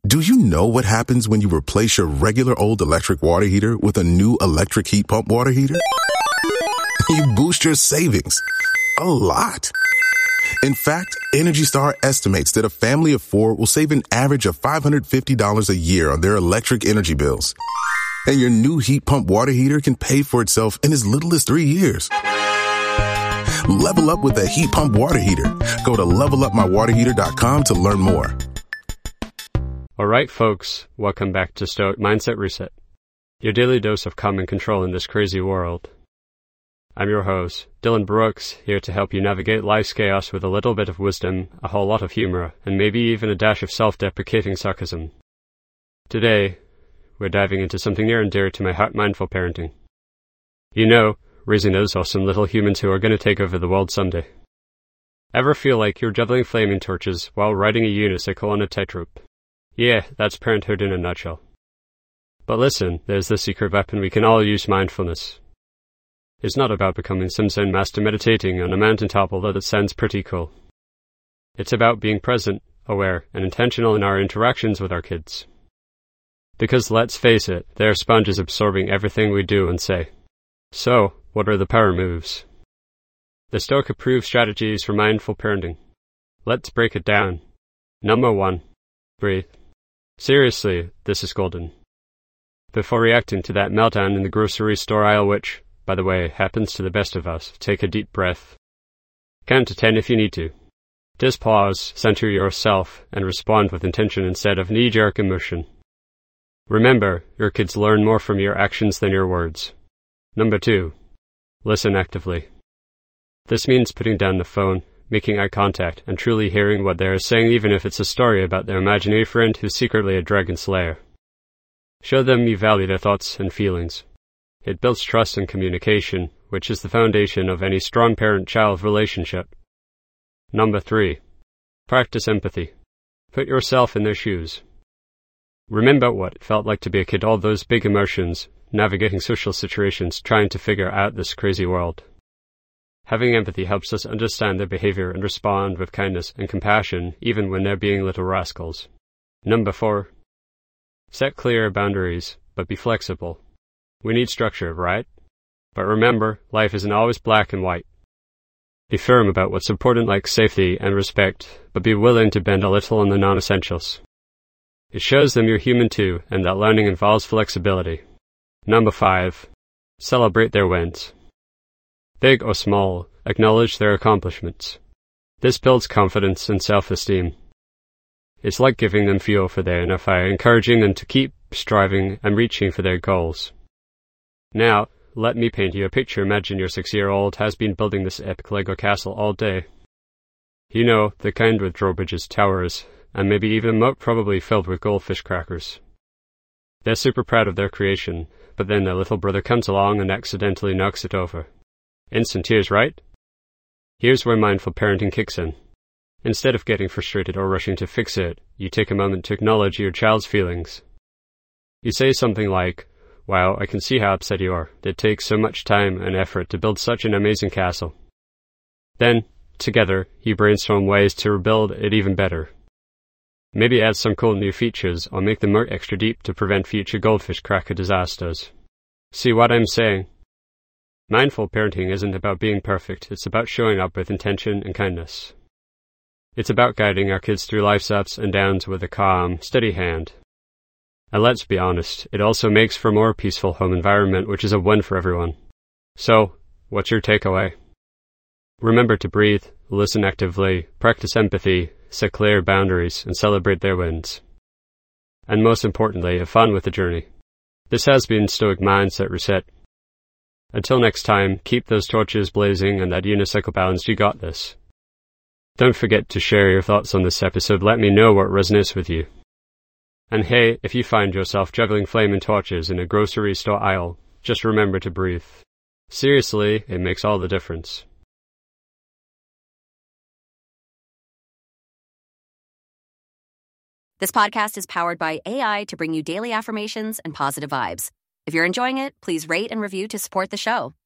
Do you know what happens when you replace your regular old electric water heater with a new electric heat pump water heater? You boost your savings a lot. In fact, Energy Star estimates that a family of 4 will save an average of $550 a year on their electric energy bills. And your new heat pump water heater can pay for itself in as little as 3 years. Level up with a heat pump water heater. Go to levelupmywaterheater.com to learn more. All right, folks, welcome back to Stoic Mindset Reset, your daily dose of calm and control in this crazy world. I'm your host, Dylan Brooks, here to help you navigate life's chaos with a little bit of wisdom, a whole lot of humor, and maybe even a dash of self-deprecating sarcasm. Today, we're diving into something near and dear to my heart, mindful parenting. You know, raising those awesome little humans who are going to take over the world someday. Ever feel like you're juggling flaming torches while riding a unicycle on a tightrope? Yeah, that's parenthood in a nutshell. But listen, there's the secret weapon we can all use: mindfulness. It's not about becoming some Zen master meditating on a mountaintop, although that sounds pretty cool. It's about being present, aware, and intentional in our interactions with our kids. Because let's face it, they're sponges absorbing everything we do and say. So, what are the power moves? The Stoic approved strategies for mindful parenting. Let's break it down. Number 1. Breathe. Seriously, this is golden. Before reacting to that meltdown in the grocery store aisle, which, by the way, happens to the best of us, take a deep breath. Count to 10 if you need to. Just pause, center yourself, and respond with intention instead of knee-jerk emotion. Remember, your kids learn more from your actions than your words. Number 2. Listen actively. This means putting down the phone, making eye contact, and truly hearing what they are saying, even if it's a story about their imaginary friend who's secretly a dragon slayer. Show them you value their thoughts and feelings. It builds trust and communication, which is the foundation of any strong parent-child relationship. Number 3. Practice empathy. Put yourself in their shoes. Remember what it felt like to be a kid, all those big emotions, navigating social situations, trying to figure out this crazy world. Having empathy helps us understand their behavior and respond with kindness and compassion, even when they're being little rascals. Number 4. Set clear boundaries, but be flexible. We need structure, right? But remember, life isn't always black and white. Be firm about what's important, like safety and respect, but be willing to bend a little on the non-essentials. It shows them you're human too, and that learning involves flexibility. Number 5. Celebrate their wins. Big or small, acknowledge their accomplishments. This builds confidence and self-esteem. It's like giving them fuel for their inner fire, encouraging them to keep striving and reaching for their goals. Now, let me paint you a picture. Imagine your 6-year-old has been building this epic Lego castle all day. You know, the kind with drawbridges, towers, and maybe even a moat probably filled with goldfish crackers. They're super proud of their creation, but then their little brother comes along and accidentally knocks it over. Instant tears, right? Here's where mindful parenting kicks in. Instead of getting frustrated or rushing to fix it, you take a moment to acknowledge your child's feelings. You say something like, "Wow, I can see how upset you are. It takes so much time and effort to build such an amazing castle." Then, together, you brainstorm ways to rebuild it even better. Maybe add some cool new features or make the moat extra deep to prevent future goldfish cracker disasters. See what I'm saying? Mindful parenting isn't about being perfect, it's about showing up with intention and kindness. It's about guiding our kids through life's ups and downs with a calm, steady hand. And let's be honest, it also makes for a more peaceful home environment, which is a win for everyone. So, what's your takeaway? Remember to breathe, listen actively, practice empathy, set clear boundaries, and celebrate their wins. And most importantly, have fun with the journey. This has been Stoic Mindset Reset. Until next time, keep those torches blazing and that unicycle balanced. You got this. Don't forget to share your thoughts on this episode. Let me know what resonates with you. And hey, if you find yourself juggling flaming torches in a grocery store aisle, just remember to breathe. Seriously, it makes all the difference. This podcast is powered by AI to bring you daily affirmations and positive vibes. If you're enjoying it, please rate and review to support the show.